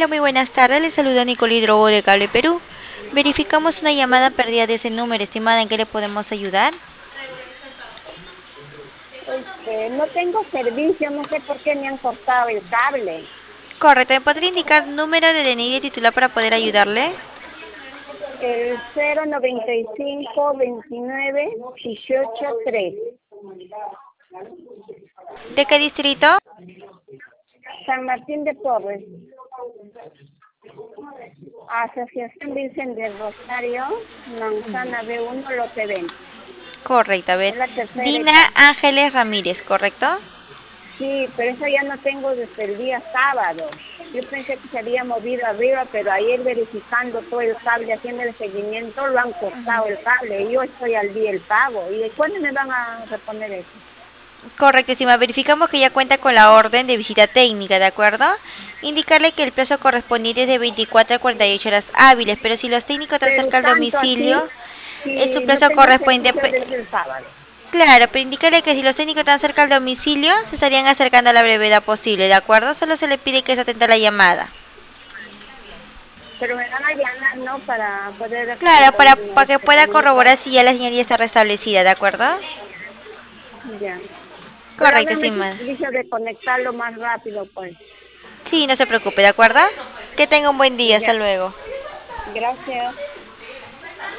Hola, muy buenas tardes. Les saluda Nicole Hidrobo de Cable Perú. Verificamos una llamada perdida de ese número, estimada. ¿En qué le podemos ayudar? No tengo servicio, no sé por qué me han cortado el cable. Correcto. ¿Me podría indicar número de DNI y titular para poder ayudarle? El 095 29 18 3. ¿De qué distrito? San Martín de Porres. Asociación Virgen del Rosario, Manzana B1, Lote 20. Correcto. A ver. Es la tercera Dina etapa. Ángeles Ramírez, ¿correcto? Sí, pero eso ya no tengo desde el día sábado. Yo pensé que se había movido arriba, pero ayer verificando todo el cable, haciendo el seguimiento, lo han cortado el cable. Y yo estoy al día el pago. ¿Y de cuándo me van a reponer eso? Correctísima. Verificamos que ya cuenta con la orden de visita técnica, ¿de acuerdo? Indicarle que el plazo correspondiente es de 24 a 48 horas hábiles, pero si los técnicos están Pero cerca al tanto domicilio, así, su si no plazo tengo correspondiente. servicio desde el sábado. Claro, pero indícale que si los técnicos están cerca al domicilio, se estarían acercando a la brevedad posible, ¿de acuerdo? Solo se le pide que se atente a la llamada. Pero me van a llamar, ¿no? Para poder Claro, para que pueda comunicar. corroborar si ya la señal ya está restablecida, ¿de acuerdo? Ya. Pero Correcto, hágame sí, ese servicio de conectarlo más rápido, pues. sí, no se preocupe, ¿de acuerdo? Que tenga un buen día, hasta Ya. luego. Gracias.